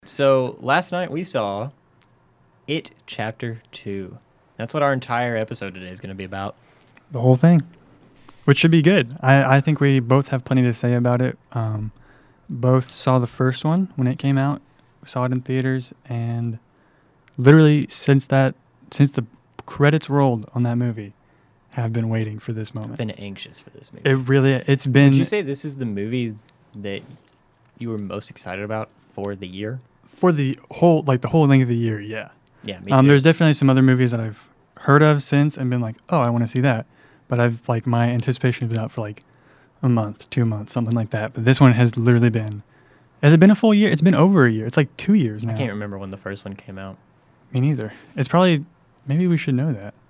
So last night we saw It Chapter 2. That's what our entire episode today is going to be about. The whole thing, which should be good. I think we both have plenty to say about it. Both saw the first one when it came out. We saw it in theaters, and literally since the credits rolled on that movie, have been waiting for this moment. I've been anxious for this movie. It's been... Would you say this is the movie that you were most excited about for the year? For the whole length of the year, yeah. Yeah, me too. There's definitely some other movies that I've heard of since and been like, oh, I want to see that. But my anticipation has been out for like a month, 2 months, something like that. But this one has literally been, has it been a full year? It's been over a year. It's like 2 years now. I can't remember when the first one came out. Me neither. It's probably, maybe we should know that.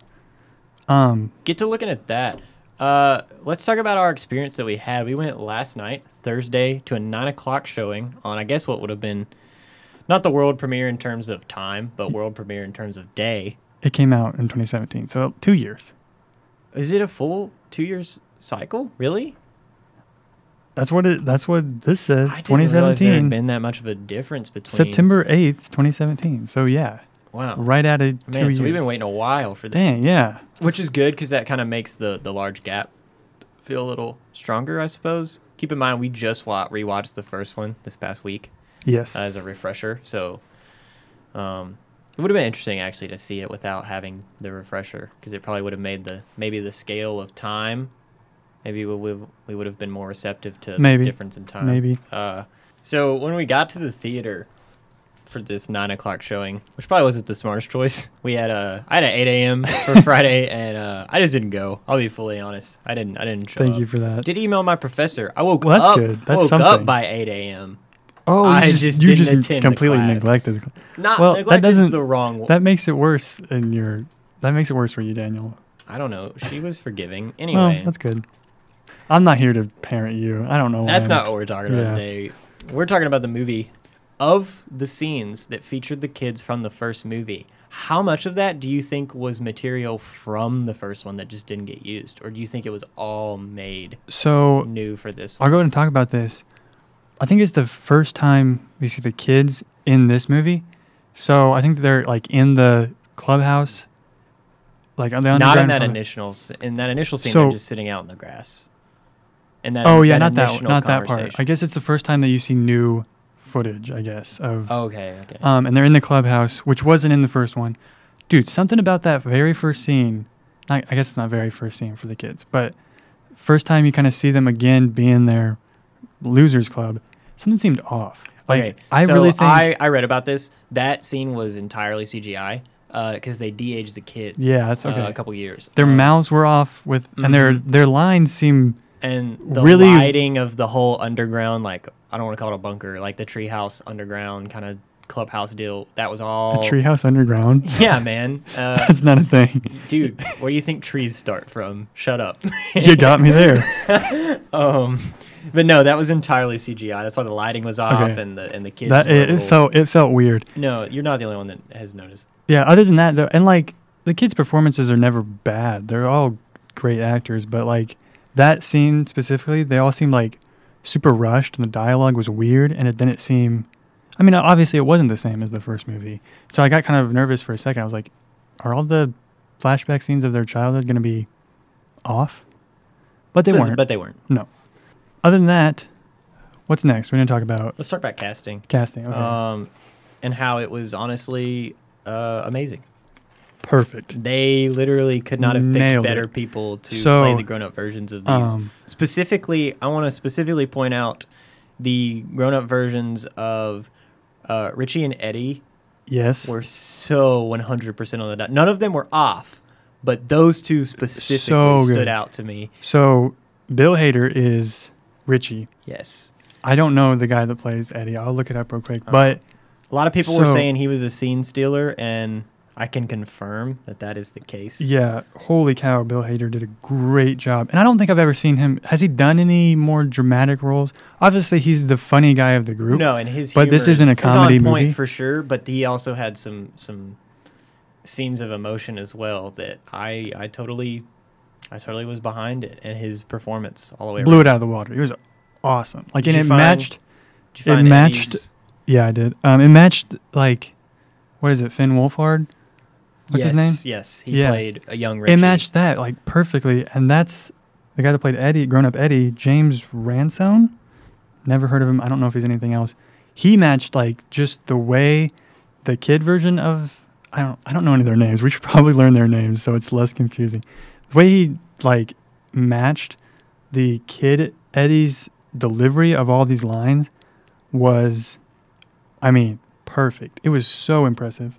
Get to looking at that. Let's talk about our experience that we had. We went last night, Thursday, to a 9 o'clock showing on, I guess, what would have been not the world premiere in terms of time, but world premiere in terms of day. It came out in 2017, so 2 years. Is it a full 2 years cycle? Really? That's what this says. I didn't 2017. realize there had been that much of a difference between September 8th, 2017. So yeah. Wow. Right at a 2 years. So we've been waiting a while for this. Dang, yeah. Which is good because that kind of makes the large gap feel a little stronger, I suppose. Keep in mind, we just rewatched the first one this past week. Yes. As a refresher. So it would have been interesting, actually, to see it without having the refresher because it probably would have made maybe the scale of time. Maybe we would have been more receptive to the difference in time. Maybe. So when we got to the theater for this 9 o'clock showing, which probably wasn't the smartest choice. I had an 8 a.m. for Friday, and I just didn't go. I'll be fully honest. I didn't show up. Thank you for that. Did email my professor. I woke that's up. Good. That's I woke something. up by 8 a.m. Oh, you just attend completely the class. neglected. Well, neglect is the wrong. That makes it worse That makes it worse for you, Daniel. I don't know. She was forgiving. Anyway, well, that's good. I'm not here to parent you. I don't know. That's not what we're talking about today. We're talking about the movie. Of the scenes that featured the kids from the first movie, how much of that do you think was material from the first one that just didn't get used? Or do you think it was all made new for this one? I'll go ahead and talk about this. I think it's the first time we see the kids in this movie. So I think they're like in the clubhouse. Like on the not in that initial scene, they're just sitting out in the grass. And that not that part. I guess it's the first time that you see new footage, I guess, of okay. And they're in the clubhouse, which wasn't in the first one. Dude, something about that very first scene, I guess it's not very first scene for the kids, but first time you kind of see them again being their losers club, something seemed off. Like, okay. I read about this. That scene was entirely CGI because they de-aged the kids. Yeah, that's okay. A couple years. Their mouths were off and their lines seem and the really lighting of the whole underground, like, I don't want to call it a bunker, like the treehouse underground kind of clubhouse deal. That was all... A treehouse underground? Yeah, man. That's not a thing. Dude, where do you think trees start from? Shut up. You got me there. But no, that was entirely CGI. That's why the lighting was off and the kids it felt weird. No, you're not the only one that has noticed. Yeah, other than that, though, and like the kids' performances are never bad. They're all great actors, but like that scene specifically, they all seemed like super rushed and the dialogue was weird and it didn't seem... I mean, obviously it wasn't the same as the first movie. So I got kind of nervous for a second. I was like, are all the flashback scenes of their childhood going to be off? But they weren't. But they weren't. No. Other than that, what's next? We're going to talk about... Let's talk about casting. Casting, okay. And how it was honestly amazing. Perfect. They literally could not have picked better people to play the grown-up versions of these. Specifically, I want to specifically point out the grown-up versions of Richie and Eddie. Yes. Were so 100% on the dot. None of them were off, but those two specifically stood out to me. So Bill Hader is Richie. Yes. I don't know the guy that plays Eddie. I'll look it up real quick. But a lot of people were saying he was a scene stealer, and I can confirm that is the case. Yeah, holy cow, Bill Hader did a great job. And I don't think I've ever seen him... Has he done any more dramatic roles? Obviously, he's the funny guy of the group. No, and his But this isn't a comedy on point movie. For sure, but he also had some scenes of emotion as well that I totally was behind it, and his performance all the way Blew around. it out of the water. It was awesome. Like, Did and you it matched... Did you find Eddie's Yeah, I did. It matched like, what is it, Finn Wolfhard? What's his name? Yes, he played a young Richie. It matched that like perfectly, and that's the guy that played Eddie, grown-up Eddie, James Ransone. Never heard of him. I don't know if he's anything else. He matched like just the way the kid version of I don't know any of their names. We should probably learn their names so it's less confusing. The way he like matched the kid Eddie's delivery of all these lines was, I mean, perfect. It was so impressive.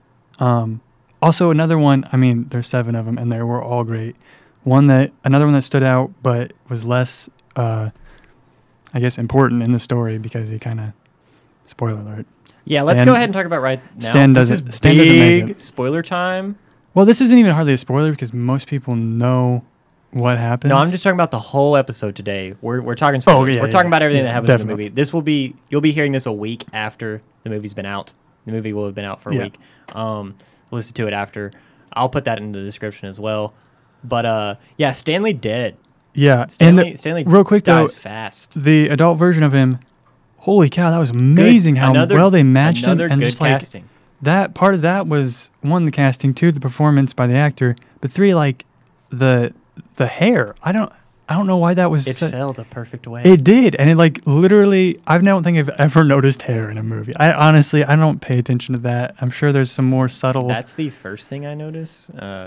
Also another one, I mean, there's 7 of them and they were all great. Another one that stood out but was less, I guess, important in the story because he kind of, spoiler alert. Yeah, let's go ahead and talk about right now. Stan doesn't make it. Spoiler time. Well, this isn't even hardly a spoiler because most people know what happens. No, I'm just talking about the whole episode today. We're talking spoilers. We're talking about everything that happens in the movie. You'll be hearing this a week after the movie's been out. The movie will have been out for a week. Listen to it after. I'll put that in the description as well. But yeah, Stanley dead. Yeah, Stanley real quick dies though, fast. The adult version of him, holy cow, that was amazing how well they matched him, and just like casting. That part of that was 1, the casting, 2, the performance by the actor, but 3, like the hair. I don't know why that was. It fell the perfect way. It did, and it like literally. I don't think I've ever noticed hair in a movie. I honestly don't pay attention to that. I'm sure there's some more subtle. That's the first thing I noticed.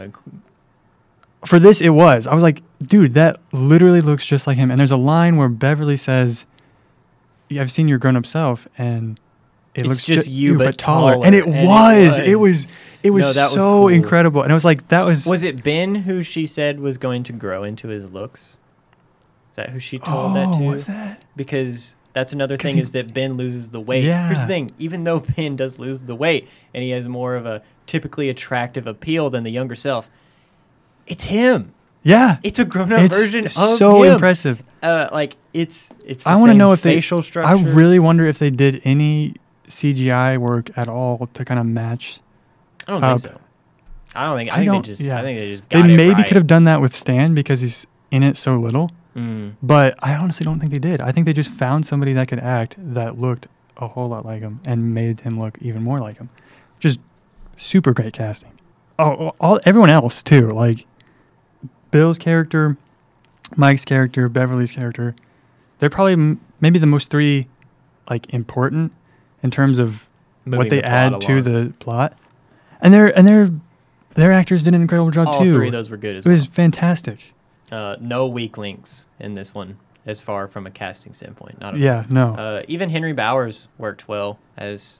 For this, it was. I was like, dude, that literally looks just like him. And there's a line where Beverly says, yeah, I've seen your grown-up self, and it looks just you, but taller. And it was so cool. Incredible. And it was like, that was... Was it Ben who she said was going to grow into his looks? Is that who she told that to? Was that? Because that's another thing is that Ben loses the weight. Yeah. Here's the thing. Even though Ben does lose the weight, and he has more of a typically attractive appeal than the younger self, it's him. Yeah. It's a grown-up version of so him. Impressive. Like, it's the I want to know if facial structure. I really wonder if they did any CGI work at all to kind of match. I don't think so. I think they just got it They maybe right. could have done that with Stan because he's in it so little. Mm. But I honestly don't think they did. I think they just found somebody that could act that looked a whole lot like him and made him look even more like him. Just super great casting. Oh, everyone else too. Like Bill's character, Mike's character, Beverly's character. They're probably maybe the most 3 like important in terms of moving what they add to the plot. And their actors did an incredible job too. All 3 of those were good as well. It was fantastic. No weak links in this one, as far from a casting standpoint. Not no. Even Henry Bowers worked well as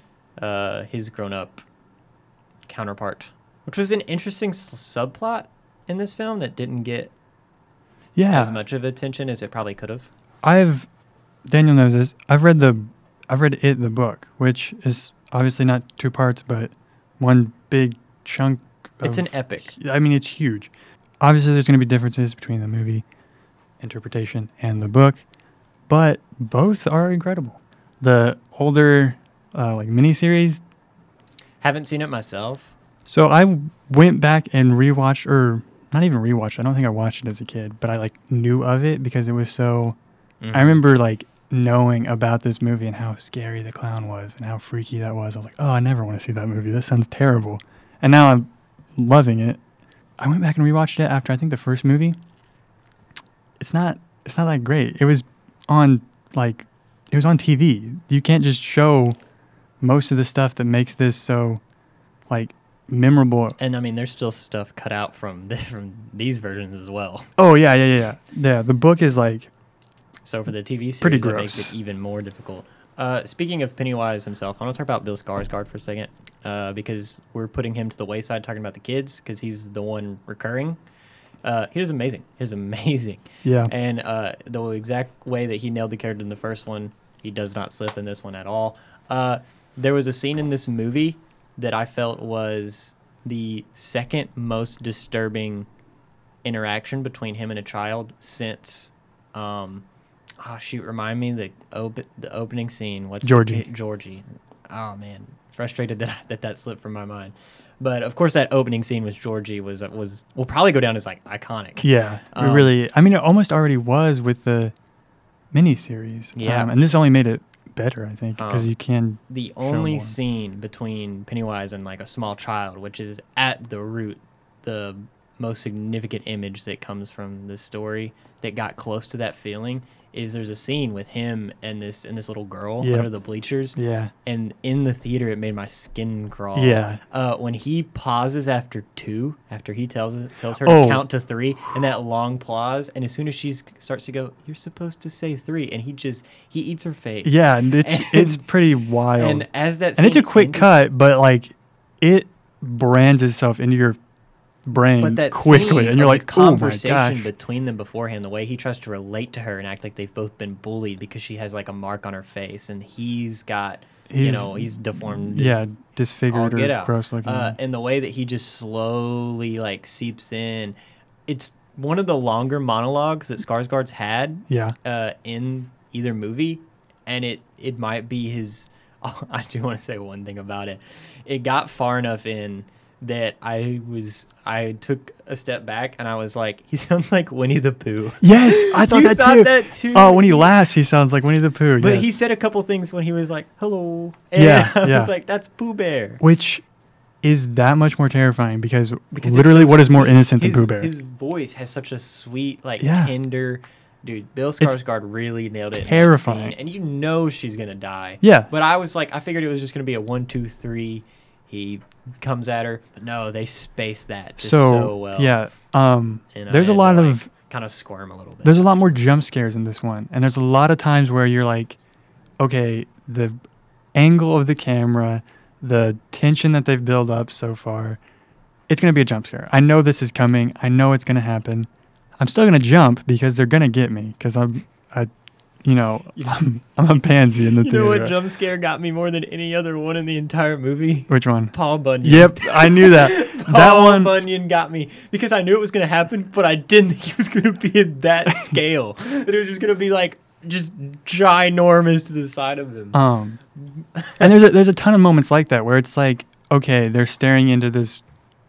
his grown-up counterpart, which was an interesting subplot in this film that didn't get as much of attention as it probably could have. Daniel knows this. I've read the book, which is obviously not 2 parts, but one big chunk. It's an epic. I mean, it's huge. Obviously, there's going to be differences between the movie interpretation and the book, but both are incredible. The older, like miniseries. Haven't seen it myself. So I went back and rewatched, or not even rewatched. I don't think I watched it as a kid, but I like knew of it because it was so. Mm-hmm. I remember like knowing about this movie and how scary the clown was and how freaky that was. I was like, oh, I never want to see that movie. That sounds terrible. And now I'm loving it. I went back and rewatched it after I think the first movie. It's not that great. It was on TV. You can't just show most of the stuff that makes this so like memorable. And I mean, there's still stuff cut out from these versions as well. Oh yeah. The book is like. So for the TV series, it makes it even more difficult. Speaking of Pennywise himself, I want to talk about Bill Skarsgård for a second because we're putting him to the wayside talking about the kids because he's the one recurring. He was amazing. Yeah. And the exact way that he nailed the character in the first one, he does not slip in this one at all. There was a scene in this movie that I felt was the second most disturbing interaction between him and a child since... remind me the opening scene. What's Georgie. Oh man, frustrated that slipped from my mind. But of course, that opening scene with Georgie will probably go down as like iconic. Yeah, it almost already was with the miniseries. Yeah, and this only made it better, I think, because you can. The show only more. scene between Pennywise and like a small child, which is at the root, the most significant image that comes from this story that got close to that feeling, is there's a scene with him and this little girl Yep. under the bleachers. Yeah. And in the theater, it made my skin crawl. Yeah. When he pauses after he tells her to Oh. count to 3, and that long pause, and as soon as she starts to go, "You're supposed to say 3," and he eats her face. Yeah, and it's pretty wild. And as that And it's a scene quick ended- cut, but like it brands itself into your brain But that quickly, scene and you're of like, the oh my conversation gosh. between them beforehand, the way he tries to relate to her and act like they've both been bullied because she has like a mark on her face, and he's got, he's deformed. Yeah, all disfigured get or out. gross looking. And the way that he just slowly like seeps in, it's one of the longer monologues that Skarsgård's had yeah. in either movie, and it might be his. Oh, I do want to say one thing about it. It got far enough in that I took a step back and I was like, he sounds like Winnie the Pooh. Yes, I thought You that thought too. that too? Oh, when he laughs, he sounds like Winnie the Pooh. But yes. he said a couple things when he was like, "Hello," and Yeah, I yeah. was like, "That's Pooh Bear." Which is that much more terrifying because Because literally, it's so what is more sweet. innocent than His- Pooh Bear? His voice has such a sweet, like Yeah. tender. Dude, Bill Skarsgård really nailed it. in that Terrifying. scene, and you know she's gonna die. Yeah. But I was like, I figured it was just gonna be a 1, 2, 3. He comes at her, but no, they spaced that just so well. yeah. And There's a lot of kind of squirm a little bit. there's a lot more jump scares in this one, and there's a lot of times where you're like, okay, the angle of the camera, the tension that they've built up so far, it's gonna be a jump scare. I know this is coming. I know it's gonna happen. I'm still gonna jump because they're gonna get me because I'm a pansy in the You theater. know what jump scare got me more than any other one in the entire movie? Which one? Paul Bunyan. Yep, I knew that. That Paul one. Bunyan got me because I knew it was going to happen, but I didn't think it was going to be in that scale. That it was just going to be like just ginormous to the side of him. And there's a ton of moments like that where it's like, okay, they're staring into this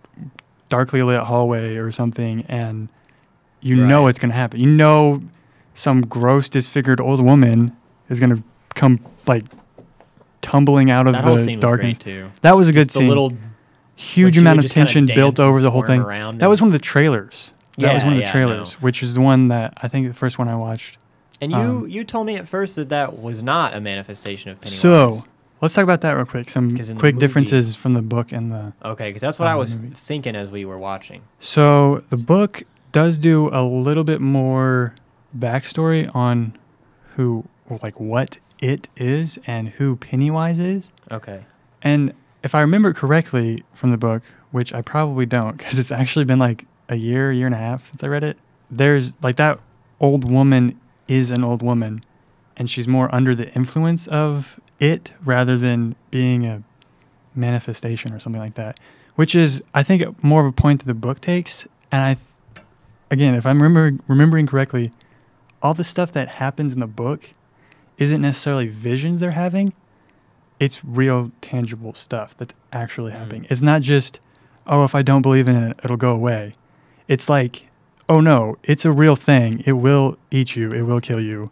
darkly lit hallway or something, and you know Right. it's gonna happen. You know, some gross, disfigured old woman is gonna come like tumbling out of that whole the scene was darkness. great too. That was a good Just the scene. little Huge when she amount would of just kinda tension built dance and over the whole squirm thing. around That was and- one of the trailers. That was Yeah, one of the yeah, trailers, no. which is the one that I think the first one I watched. And you told me at first that was not a manifestation of Pennywise. So let's talk about that real quick. Some 'Cause in the quick movie- differences from the book and the. Okay, because that's what I was movie. thinking as we were watching. So the book does do a little bit more backstory on who, like what it is and who Pennywise is. Okay. And if I remember correctly from the book, which I probably don't because it's actually been like a year and a half since I read it, there's like that old woman is an old woman and she's more under the influence of it rather than being a manifestation or something like that, which is, I think, more of a point that the book takes. And again, if I'm remembering correctly, all the stuff that happens in the book isn't necessarily visions they're having. It's real, tangible stuff that's actually happening. It's not just, oh, if I don't believe in it, it'll go away. It's like, oh no, it's a real thing. It will eat you. It will kill you.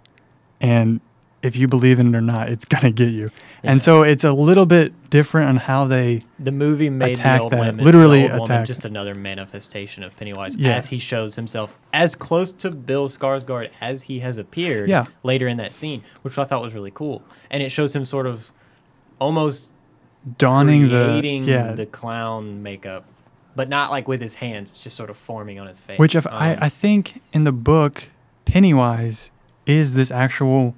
And if you believe in it or not, it's going to get you. Yeah. And so it's a little bit different on how they... The movie made Attack the old that. woman, Literally the old woman attack. just another manifestation of Pennywise Yeah. as he shows himself as close to Bill Skarsgård as he has appeared Yeah. later in that scene, which I thought was really cool. And it shows him sort of almost Donning creating the... the clown makeup, but not like with his hands. It's just sort of forming on his face. Which I think in the book, Pennywise is this actual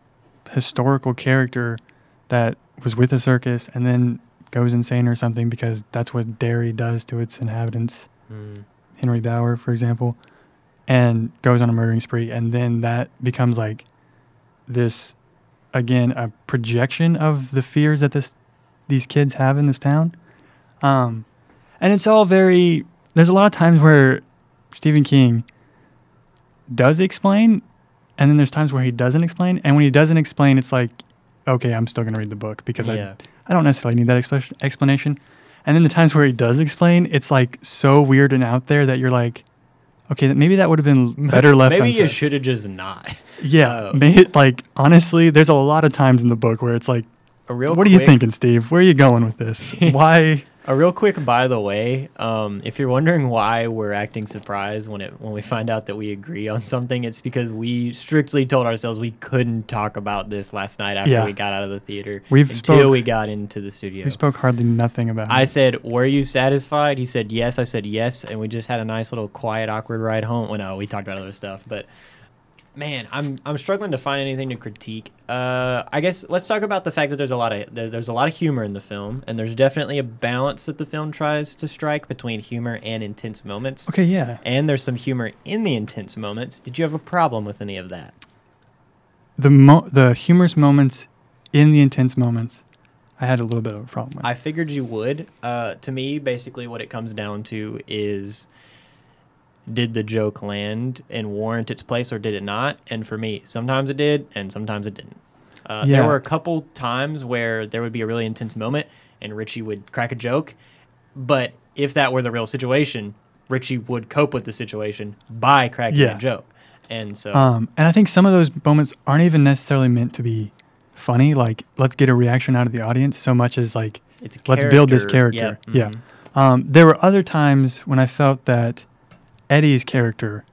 historical character that was with a circus and then goes insane or something because that's what Derry does to its inhabitants. Henry Bauer, for example, and goes on a murdering spree. And then that becomes like this, again, a projection of the fears that these kids have in this town. And it's all very, there's a lot of times where Stephen King does explain, and then there's times where he doesn't explain. And when he doesn't explain, it's like, okay, I'm still going to read the book because Yeah. I don't necessarily need that explanation. And then the times where he does explain, it's like so weird and out there that you're like, Okay, maybe that would have been better left Maybe you unsaid. should have just not. Yeah, like honestly, there's a lot of times in the book where it's like, what are you thinking, Steve? Where are you going with this? Why? A real quick, by the way, if you're wondering why we're acting surprised when we find out that we agree on something, it's because we strictly told ourselves we couldn't talk about this last night after we got out of the theater until we got into the studio. We spoke hardly nothing about it. I said, "Were you satisfied?" He said, "Yes." I said, "Yes," and we just had a nice little quiet, awkward ride home. Well, no, we talked about other stuff, but. Man, I'm struggling to find anything to critique. I guess let's talk about the fact that there's a lot of humor in the film, and there's definitely a balance that the film tries to strike between humor and intense moments. Okay, yeah. And there's some humor in the intense moments. Did you have a problem with any of that? The humorous moments in the intense moments, I had a little bit of a problem with. I figured you would. To me, basically what it comes down to is, did the joke land and warrant its place or did it not? And for me, sometimes it did and sometimes it didn't. There were a couple times where there would be a really intense moment and Richie would crack a joke. But if that were the real situation, Richie would cope with the situation by cracking a joke. And so... and I think some of those moments aren't even necessarily meant to be funny. Like, let's get a reaction out of the audience so much as like, let's build this character. Yep. Mm-hmm. There were other times when I felt that Eddie's character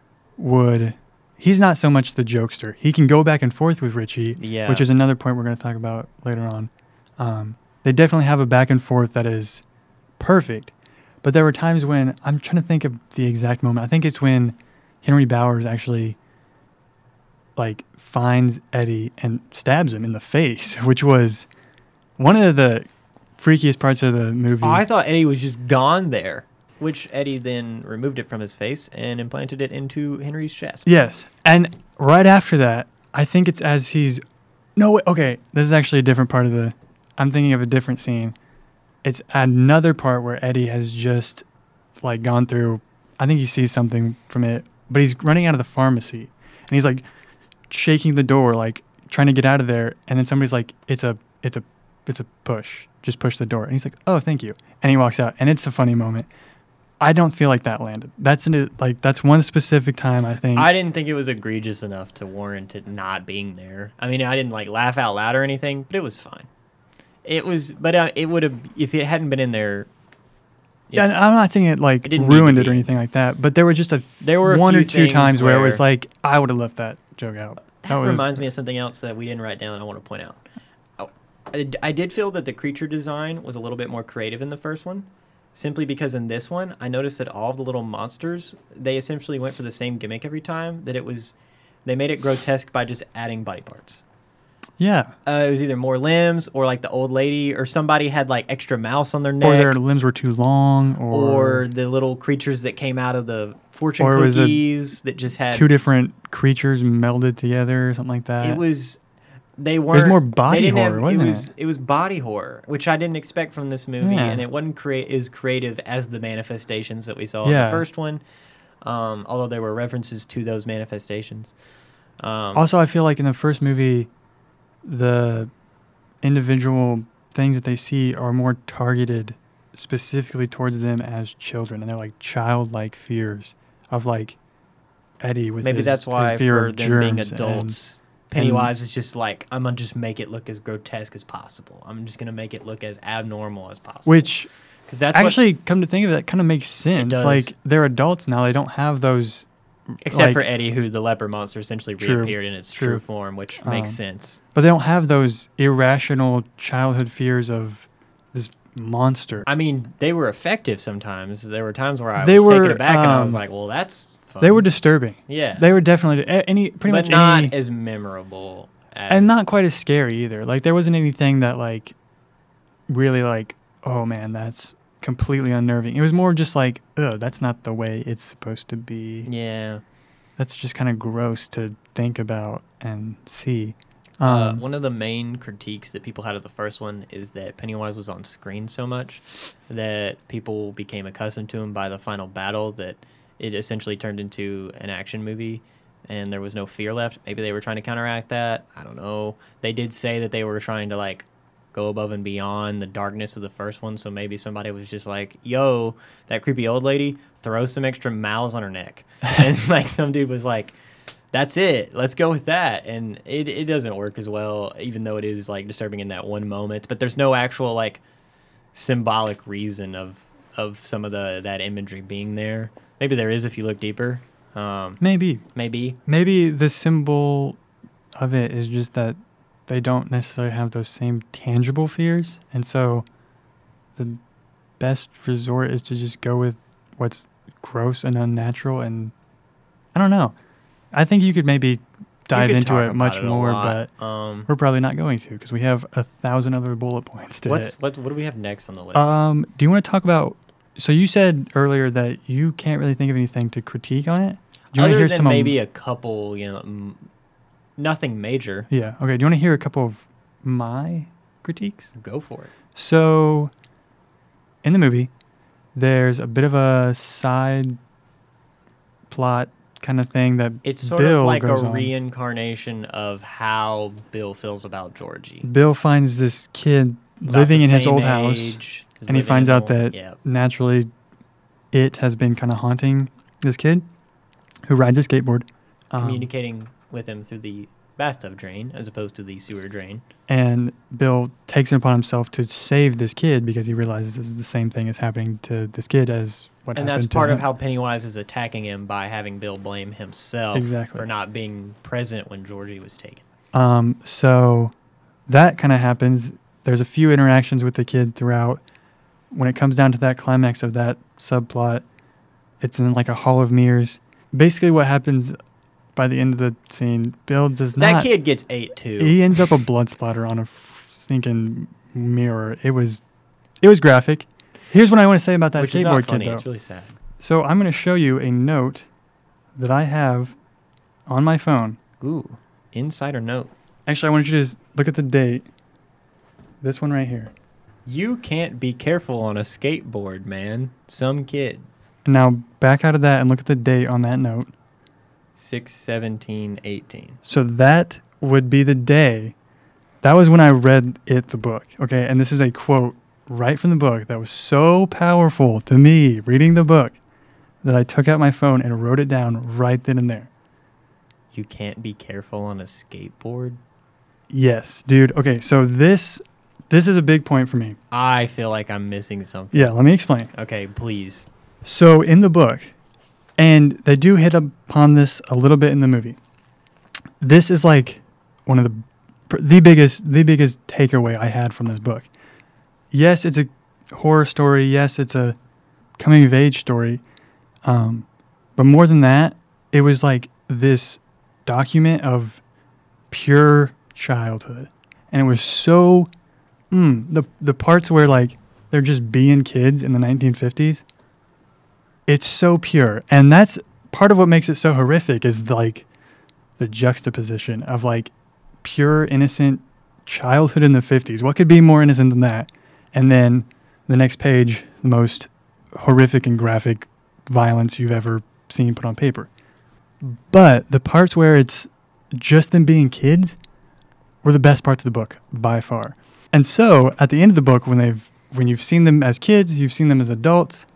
he's not so much the jokester. He can go back and forth with Richie, which is another point we're going to talk about later on. They definitely have a back and forth that is perfect. But there were times when, I'm trying to think of the exact moment. I think it's when Henry Bowers actually like finds Eddie and stabs him in the face, which was one of the freakiest parts of the movie. Oh, I thought Eddie was just gone there. Which Eddie then removed it from his face and implanted it into Henry's chest. Yes. And right after that, I think it's as he's... No, wait, okay. This is actually a different part of the... I'm thinking of a different scene. It's another part where Eddie has just like gone through... I think he sees something from it, but he's running out of the pharmacy. And he's like shaking the door, like trying to get out of there. And then somebody's like, it's a push. Just push the door. And he's like, oh, thank you. And he walks out. And it's a funny moment. I don't feel like that landed. That's one specific time, I think. I didn't think it was egregious enough to warrant it not being there. I mean, I didn't like laugh out loud or anything, but it was fine. It would have, if it hadn't been in there. Yeah, I'm not saying it like ruined it or anything like that, but there were just one or two times where it was like, I would have left that joke out. That reminds me of something else that we didn't write down I want to point out. I did feel that the creature design was a little bit more creative in the first one. Simply because in this one, I noticed that all of the little monsters, they essentially went for the same gimmick every time. They made it grotesque by just adding body parts. Yeah. It was either more limbs or like the old lady or somebody had like extra mouse on their neck. Or their limbs were too long. Or the little creatures that came out of the fortune cookies that just had... two different creatures melded together or something like that. It was... There's more body horror, wasn't it? It was body horror, which I didn't expect from this movie, and it wasn't as creative as the manifestations that we saw in the first one, although there were references to those manifestations. Also, I feel like in the first movie, the individual things that they see are more targeted specifically towards them as children, and they're like childlike fears of like Eddie with maybe that's why his fear for of them germs being adults. Pennywise is just like, I'm going to just make it look as grotesque as possible. I'm just going to make it look as abnormal as possible. Which, because that's actually, come to think of it, that kind of makes sense. Like, they're adults now. They don't have those... Except for Eddie, who the leper monster essentially reappeared in its true form, which makes sense. But they don't have those irrational childhood fears of this monster. I mean, they were effective sometimes. There were times where I was taken aback and I was like, well, that's... fun. They were disturbing. Yeah. They were definitely but not as memorable as... And not quite as scary either. Like, there wasn't anything that, like, really, like, oh, man, that's completely unnerving. It was more just like, oh, that's not the way it's supposed to be. Yeah. That's just kind of gross to think about and see. One of the main critiques that people had of the first one is that Pennywise was on screen so much that people became accustomed to him by the final battle that it essentially turned into an action movie and there was no fear left. Maybe they were trying to counteract that. I don't know. They did say that they were trying to like go above and beyond the darkness of the first one. So maybe somebody was just like, yo, that creepy old lady, throw some extra mouths on her neck. And like some dude was like, that's it. Let's go with that. And it doesn't work as well, even though it is like disturbing in that one moment. But there's no actual like symbolic reason of some of that imagery being there. Maybe there is if you look deeper. Maybe the symbol of it is just that they don't necessarily have those same tangible fears, and so the best resort is to just go with what's gross and unnatural. And I don't know. I think you could maybe dive into it much more, but we're probably not going to because we have 1,000 other bullet points to hit. What do we have next on the list? Do you want to talk about? So you said earlier that you can't really think of anything to critique on it. Do you want to hear some? Maybe a couple, nothing major. Yeah. Okay. Do you want to hear a couple of my critiques? Go for it. So, in the movie, there's a bit of a side plot kind of thing that it's sort Bill of like goes a on. reincarnation of how Bill feels about Georgie. Bill finds this kid living in his old house, and he finds out that naturally it has been kind of haunting this kid who rides a skateboard. Communicating with him through the bathtub drain as opposed to the sewer drain. And Bill takes it upon himself to save this kid because he realizes the same thing is happening to this kid as what happened to him. And that's part of how Pennywise is attacking him by having Bill blame himself for not being present when Georgie was taken. So that kind of happens. There's a few interactions with the kid throughout. When it comes down to that climax of that subplot, it's in like a hall of mirrors. Basically what happens by the end of the scene, Bill does not... That kid gets ate too. He ends up a blood splatter on a stinking mirror. It was graphic. Here's what I want to say about that skateboard kid, though. It's really sad. So I'm going to show you a note that I have on my phone. Ooh, insider note. Actually, I want you to just look at the date. This one right here. You can't be careful on a skateboard, man. Some kid. Now, back out of that and look at the date on that note. 6/17/18. So that would be the day. That was when I read the book. Okay, and this is a quote right from the book that was so powerful to me, reading the book, that I took out my phone and wrote it down right then and there. You can't be careful on a skateboard? Yes, dude. Okay, so this is a big point for me. I feel like I'm missing something. Yeah, let me explain. Okay, please. So in the book, and they do hit upon this a little bit in the movie, this is like one of the biggest takeaway I had from this book. Yes, it's a horror story. Yes, it's a coming of age story. But more than that, it was like this document of pure childhood. And it was so, the parts where like they're just being kids in the 1950s, it's so pure. And that's part of what makes it so horrific is like the juxtaposition of like pure, innocent childhood in the 50s. What could be more innocent than that? And then the next page, the most horrific and graphic violence you've ever seen put on paper. But the parts where it's just them being kids were the best parts of the book by far. And so at the end of the book, when you've seen them as kids, you've seen them as adults,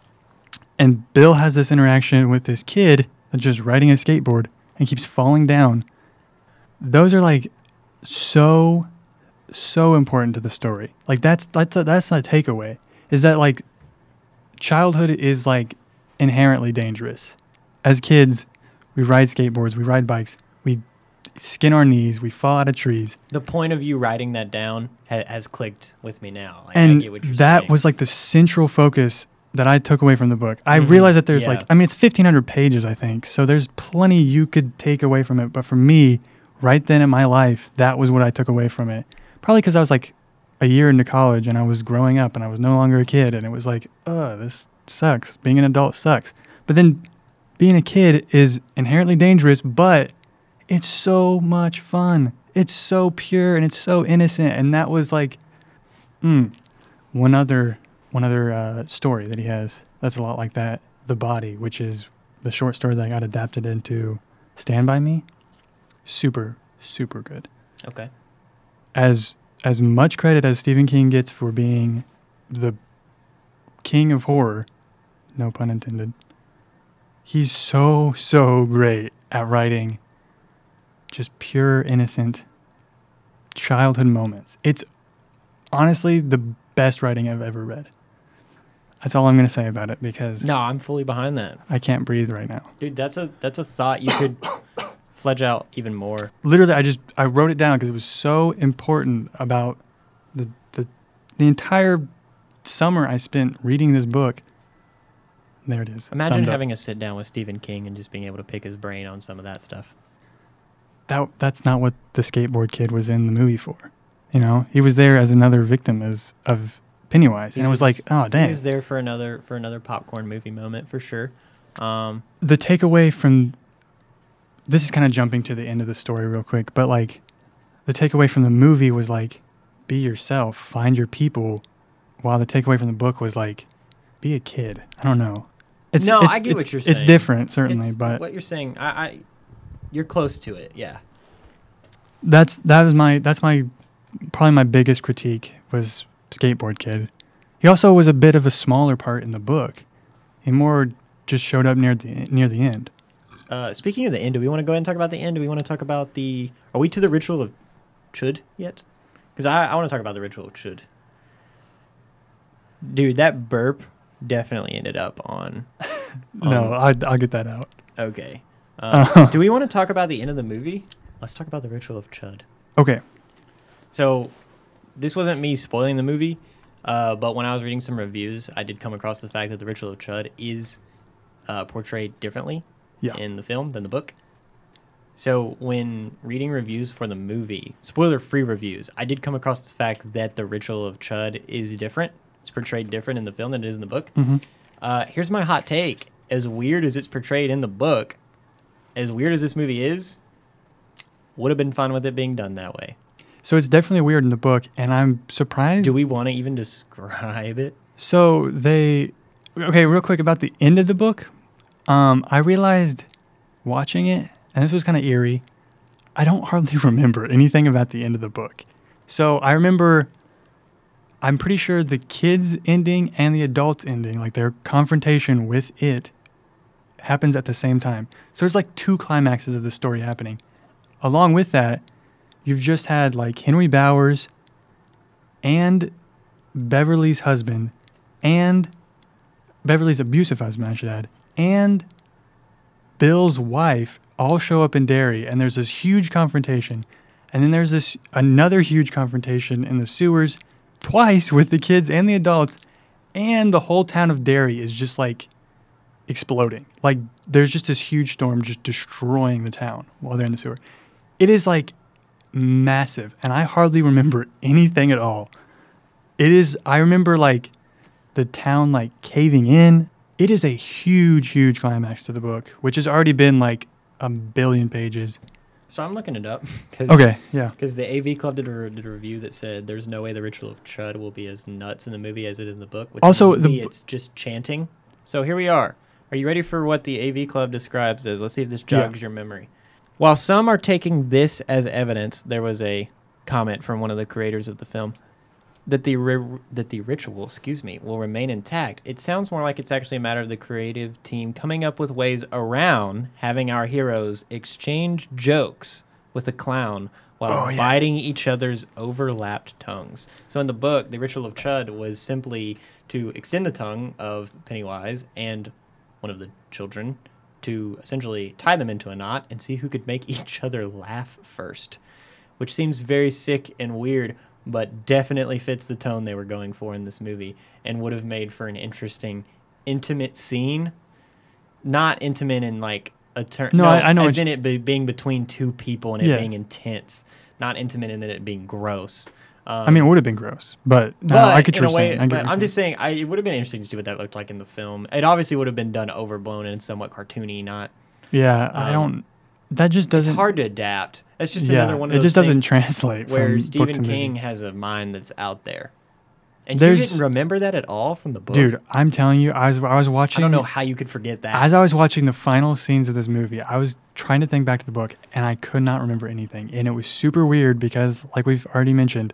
and Bill has this interaction with this kid that's just riding a skateboard and keeps falling down. Those are like so important to the story. Like that's my takeaway, is that like childhood is like inherently dangerous. As kids, we ride skateboards, we ride bikes, we skin our knees, we fall out of trees. The point of you writing that down has clicked with me now. Like, and I get what you're that saying. was like the central focus that I took away from the book. I realized that there's it's 1,500 pages, I think. So there's plenty you could take away from it. But for me, right then in my life, that was what I took away from it. Probably because I was like a year into college and I was growing up and I was no longer a kid. And it was like, this sucks. Being an adult sucks. But then being a kid is inherently dangerous, but it's so much fun. It's so pure and it's so innocent. And that was like, one other story that he has that's a lot like that. The Body, which is the short story that got adapted into Stand By Me. Super, super good. Okay. As as much credit as Stephen King gets for being the king of horror, no pun intended, he's so great at writing just pure, innocent childhood moments. It's honestly the best writing I've ever read. That's all I'm going to say about it because No, I'm fully behind that. I can't breathe right now. Dude, that's a thought you could fledge out even more. Literally, I wrote it down because it was so important about the entire summer I spent reading this book. There it is. Imagine having a sit down with Stephen King and just being able to pick his brain on some of that stuff. That's not what the skateboard kid was in the movie for. You know, he was there as another victim of Pennywise, and it was like, oh dang. He was there for another popcorn movie moment for sure. The takeaway from this is kind of jumping to the end of the story real quick, but like the takeaway from the movie was like, be yourself, find your people, while the takeaway from the book was like, be a kid. I don't know. I get what you're saying. It's different, certainly, but what you're saying, you're close to it. Yeah. That's probably my biggest critique was Skateboard Kid. He also was a bit of a smaller part in the book. He more just showed up near the end. Speaking of the end, do we want to go ahead and talk about the end? Do we want to talk about are we to the ritual of Chud yet? Because I want to talk about the ritual of Chud. Dude, that burp definitely ended up on... No, I'll get that out. Okay. Do we want to talk about the end of the movie? Let's talk about the ritual of Chud. Okay. So, this wasn't me spoiling the movie, but when I was reading some reviews, I did come across the fact that the ritual of Chud is portrayed differently in the film than the book. So, when reading reviews for the movie, spoiler-free reviews, I did come across the fact that the ritual of Chud is different. It's portrayed different in the film than it is in the book. Mm-hmm. Here's my hot take. As weird as it's portrayed in the book, as weird as this movie is, would have been fun with it being done that way. So it's definitely weird in the book, and I'm surprised. Do we want to even describe it? So okay, real quick about the end of the book. I realized watching it, and this was kind of eerie, I don't hardly remember anything about the end of the book. So I'm pretty sure the kids' ending and the adults' ending, like their confrontation with it, happens at the same time. So there's like two climaxes of the story happening. Along with that, you've just had like Henry Bowers and Beverly's husband and Beverly's abusive husband, I should add, and Bill's wife all show up in Derry, and there's this huge confrontation. And then there's another huge confrontation in the sewers twice with the kids and the adults, and the whole town of Derry is just like exploding. Like there's just this huge storm just destroying the town while they're in the sewer. It is like massive, and I hardly remember anything at all. I remember like the town like caving in. It is a huge climax to the book, which has already been like 1 billion pages. So I'm looking it up. Okay, yeah. Because the AV Club did a review that said there's no way the ritual of Chud will be as nuts in the movie as it is in the book. Which also, in the movie, it's just chanting. So here we are. Are you ready for what the AV Club describes as? Let's see if this jogs your memory. While some are taking this as evidence, there was a comment from one of the creators of the film that the ritual, will remain intact. It sounds more like it's actually a matter of the creative team coming up with ways around having our heroes exchange jokes with a clown while biting each other's overlapped tongues. So in the book, the ritual of Chud was simply to extend the tongue of Pennywise and one of the children to essentially tie them into a knot and see who could make each other laugh first, which seems very sick and weird, but definitely fits the tone they were going for in this movie and would have made for an interesting, intimate scene. Not intimate in like a term. No, I know. As in it being between two people and it being intense. Not intimate in that it being gross. I mean, it would have been gross, but I get what you're saying. I'm just saying, it would have been interesting to see what that looked like in the film. It obviously would have been done overblown and somewhat cartoony, not... Yeah, I don't... That just doesn't... It's hard to adapt. That's just another one of those it just doesn't translate where from Stephen book to King movie. has a mind that's out there. And you didn't remember that at all from the book? Dude, I'm telling you, I was watching... I don't know how you could forget that. As I was watching the final scenes of this movie, I was trying to think back to the book, and I could not remember anything. And it was super weird because, like we've already mentioned,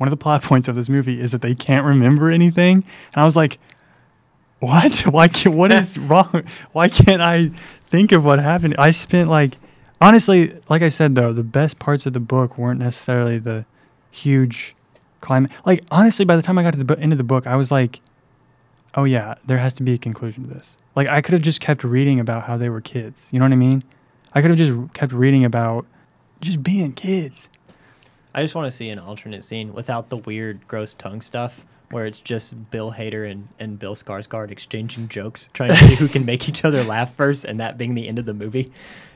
one of the plot points of this movie is that they can't remember anything. And I was like, what? What is wrong? Why can't I think of what happened? I spent honestly, like I said, though, the best parts of the book weren't necessarily the huge climate. Honestly, by the time I got to the end of the book, I was like, oh yeah, there has to be a conclusion to this. I could have just kept reading about how they were kids. You know what I mean? I could have just kept reading about just being kids. I just want to see an alternate scene without the weird, gross tongue stuff, where it's just Bill Hader and Bill Skarsgård exchanging jokes, trying to see who can make each other laugh first, and that being the end of the movie.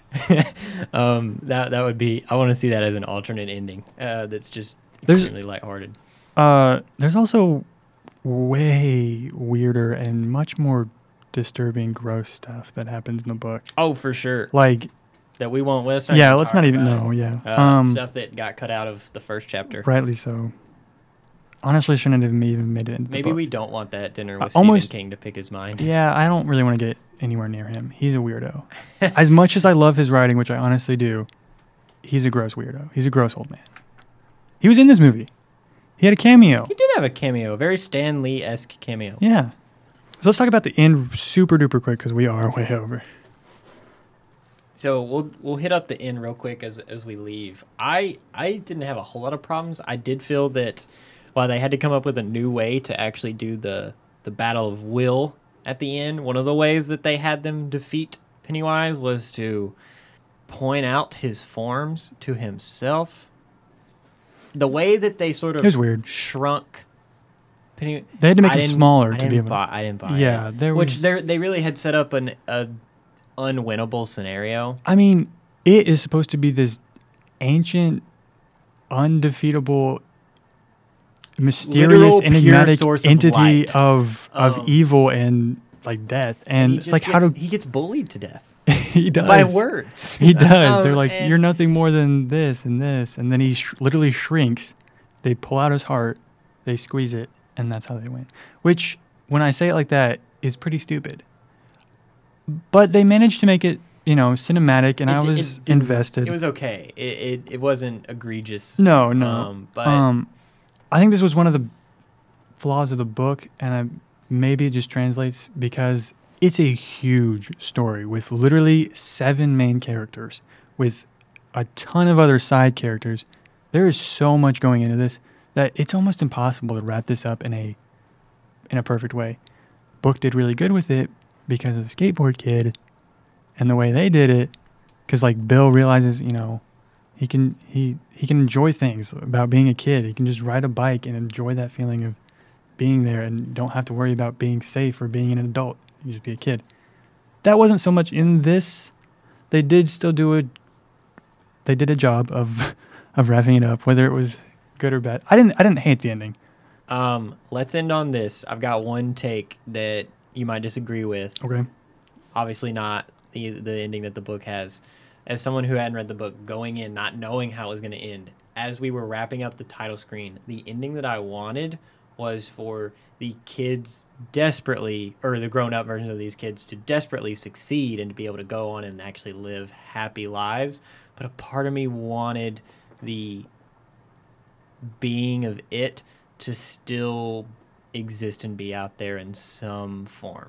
That would be. I want to see that as an alternate ending. That's just extremely lighthearted. There's also way weirder and much more disturbing, gross stuff that happens in the book. Oh, for sure. That we won't. Let's not even. No, yeah. Stuff that got cut out of the first chapter. Rightly so. Honestly, shouldn't have even made it into the book. Maybe we don't want that dinner with Stephen King to pick his mind. Yeah, I don't really want to get anywhere near him. He's a weirdo. As much as I love his writing, which I honestly do, he's a gross weirdo. He's a gross old man. He was in this movie. He had a cameo. He did have a cameo, a very Stan Lee-esque cameo. Yeah. So let's talk about the end super duper quick because we are way over. So we'll hit up the end real quick as we leave. I didn't have a whole lot of problems. I did feel that while they had to come up with a new way to actually do the Battle of Will at the end, one of the ways that they had them defeat Pennywise was to point out his forms to himself. The way that they sort of it was weird. Shrunk Pennywise. They had to make him smaller to be able to... I didn't buy yeah, it. There was... They really had set up an unwinnable scenario. I mean, it is supposed to be this ancient, undefeatable, mysterious, enigmatic entity of evil and death. And it's he gets bullied to death. He does. By words. He does. They're like, you're nothing more than this and this. And then he literally shrinks. They pull out his heart. They squeeze it. And that's how they win. Which, when I say it like that, is pretty stupid. But they managed to make it, cinematic, and I was invested. It was okay. It wasn't egregious. No. But I think this was one of the flaws of the book, and maybe it just translates because it's a huge story with literally 7 main characters, with a ton of other side characters. There is so much going into this that it's almost impossible to wrap this up in a perfect way. Book did really good with it because of the Skateboard Kid and the way they did it, because Bill realizes he can enjoy things about being a kid. He can just ride a bike and enjoy that feeling of being there and don't have to worry about being safe or being an adult. You just be a kid. That wasn't so much in this. They did still they did a job of wrapping it up, whether it was good or bad. I didn't hate the ending. Let's end on this. I've got one take that you might disagree with. Okay. Obviously not the ending that the book has. As someone who hadn't read the book, going in not knowing how it was going to end, as we were wrapping up the title screen, the ending that I wanted was for the kids or the grown-up versions of these kids to desperately succeed and to be able to go on and actually live happy lives. But a part of me wanted the being of it to still exist and be out there in some form.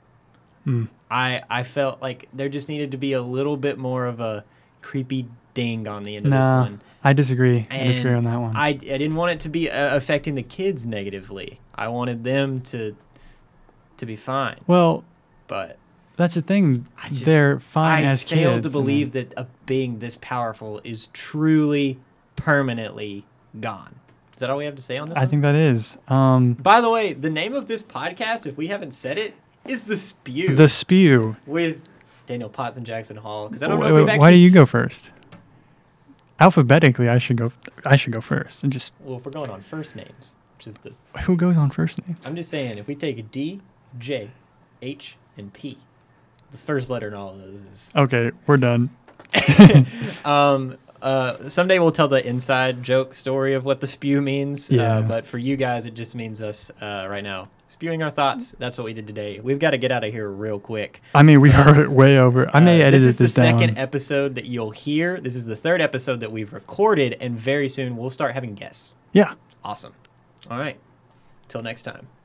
I felt like there just needed to be a little bit more of a creepy ding on the end of this one. I disagree. I disagree on that one. I didn't want it to be affecting the kids negatively. I wanted them to be fine. Well, but that's the thing. They're fine as kids. I fail to believe that a being this powerful is truly permanently gone. Is that all we have to say on this one? I think that is. By the way, the name of this podcast, if we haven't said it, is The Spew. The Spew. With Daniel Potts and Jackson Hall. Because I don't know if we've actually... Why do you go first? Alphabetically, I should go first. And just... Well, if we're going on first names, which is the... Who goes on first names? I'm just saying, if we take a D, J, H, and P, the first letter in all of those is... Okay, we're done. Someday we'll tell the inside joke story of what the spew means. Yeah. But for you guys, it just means us right now spewing our thoughts. That's what we did today. We've got to get out of here real quick. I mean, we are way over. I may edit this down. This is the second episode that you'll hear. This is the third episode that we've recorded, and very soon we'll start having guests. Yeah. Awesome. All right. Till next time.